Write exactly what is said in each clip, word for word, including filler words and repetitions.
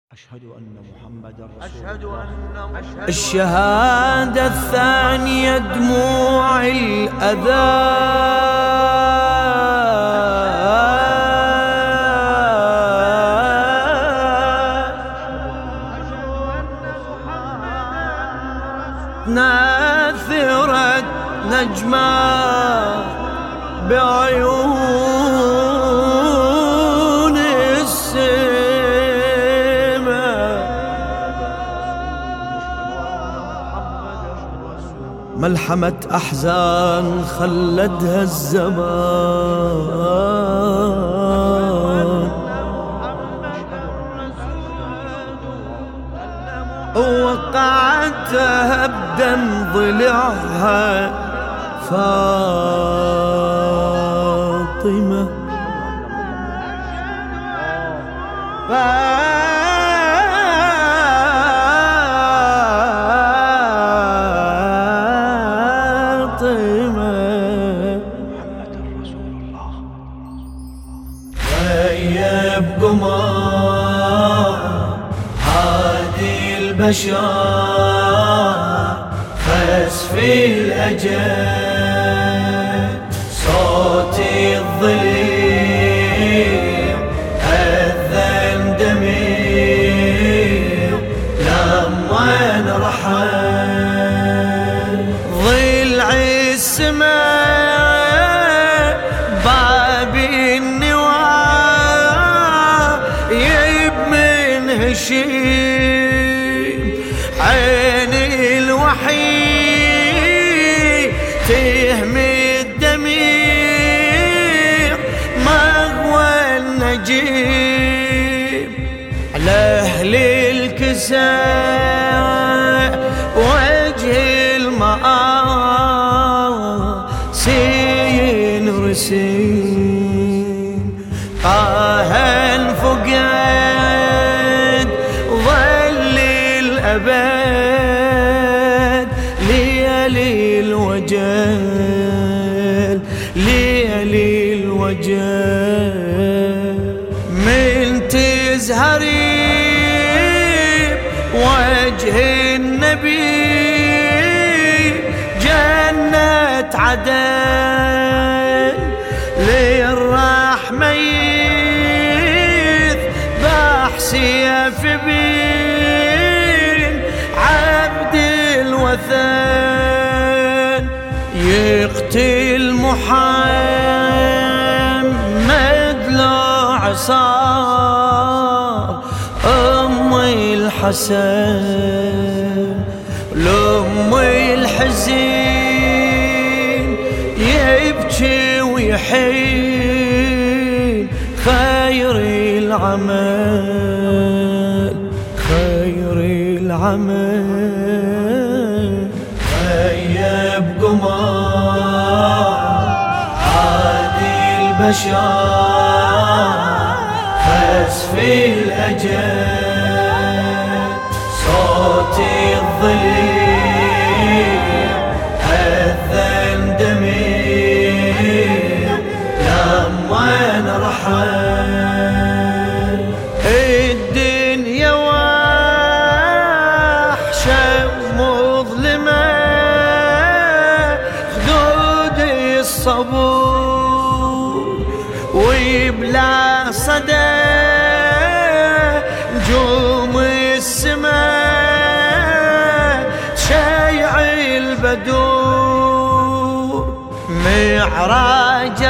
أشهد أن محمدًا رسول أشهد الله. أن الشهادة الثانية دموع الأذى ناثرت نجمة بعيون السماء، ملحمة أحزان خلدها الزمان، ووقعتها بدم ضلعها فاطمة. غيب قمر هادي البشر فاز في الأجل، صوتي الضليع أذن دميع لما انرحل، ضلع السماء بابي النوى يب من هشيم، عيني الوحيد تهمي الدميع مغوى النجيب، على أهل الكساء وجه المآسي رسيم، طه فقد ظل الأبد ليالي الوجل ليالي الوجل، من تزهري وجه النبي جنة عدن، للرحمة يذبح سيف بين عبد الوثن، يقتل محمد لو عصار أمي الحسن، لأمي الحزين يبكي ويحين خير العمل خير العمل. غيب قمر عادي البشر فاز في الأجل، صوتي الضليع أذن دميع لما انرحل، الدنيا وحشة ومظلمة خدود الصبور، ويبلع صدى نجوم السماء شيع البدور، معراج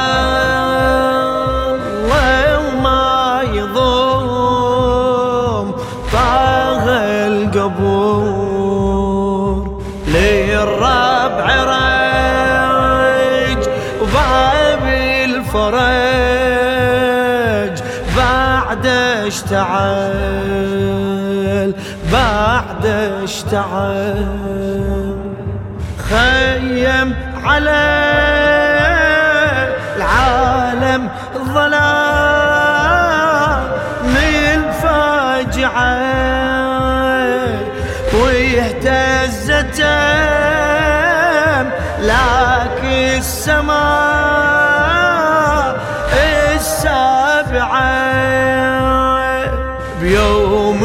الله وما يضم طاغ القبور، للربع رج وباب الفرج بعد اشتعل بعد اشتعل، خيم على العالم ظلام من فاجعة، ويهتزت لك السماء السابعة بيوم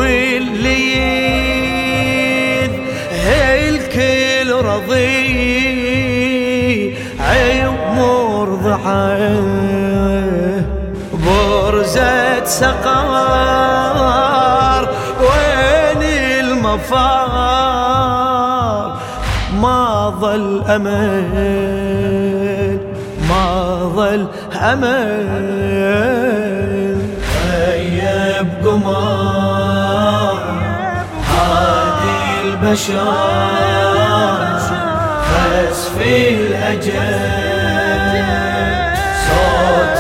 برزة سقار وين المفار؟ ما ظل أمل ما ظل أمل. غيب قمار هادي البشر فاز في الأجل صوت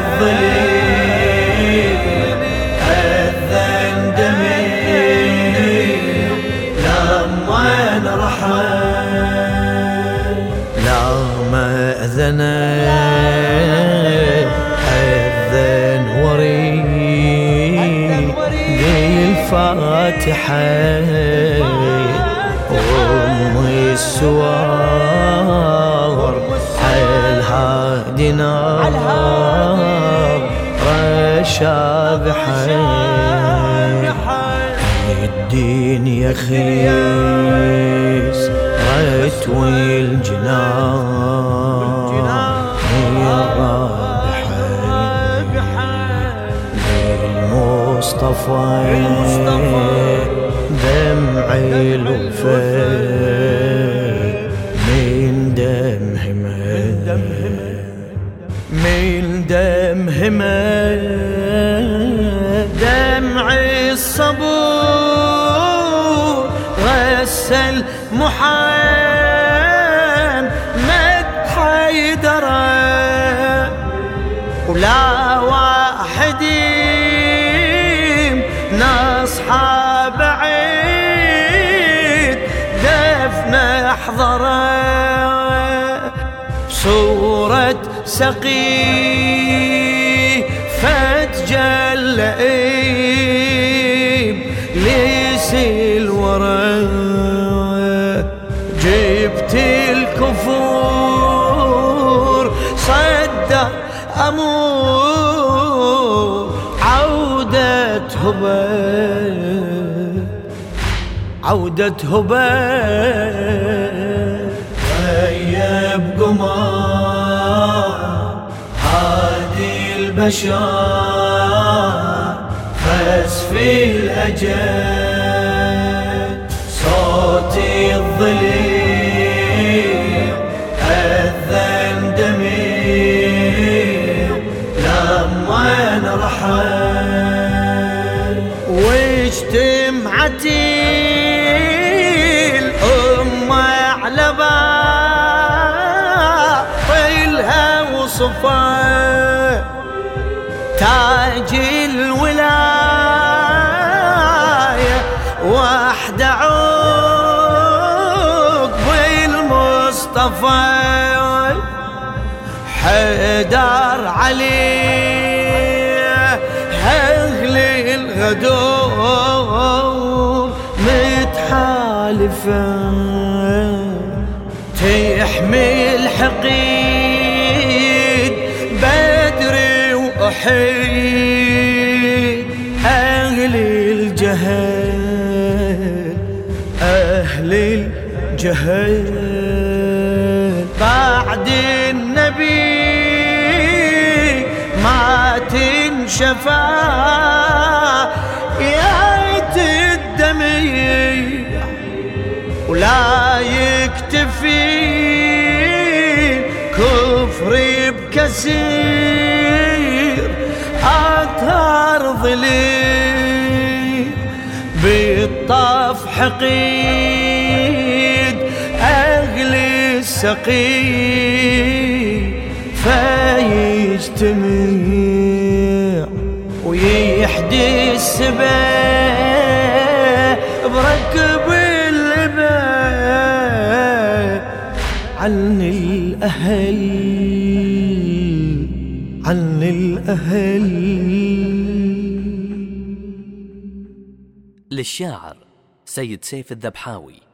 الظليل أذن دمي لما انرحل. لما أذن أذن وريد بالفاتحة أم السوار الهادي نار رشابحة. الدين يخيس رتوي الجنان هي الرابحة للمصطفى دمعي الوفاء من دمهم من دمهم دمعي الصبور غسل محمد حيدرة ولا واحد نصحى بعيد دفن احضره بصورة سقي فتجلى ليسيل ورا جبت الكفور صدر أمور عودة هبة عودة هبة. غيب قمار هادي البشر فاز في الأجل صوت الظليل أذن دمي لما انرحل. واجتمعت الأمة على باطلها وصفا تاج الولاية وحد عقب المصطفى حيدر عليه أهل الغدور متحالفة تحمي الحقيد بدري وأحيد أهل الجهل أهل الجهل. بعد النبي ما تنشفى يايت الدمع ولا يكتفي كفري بكثير أطهر ظليل بالطف حقيد أهل السقي فيجتمع ويحدي السباع بركب الإباء عن الأهل عن الأهل. للشاعر سيد سيف الذبحاوي.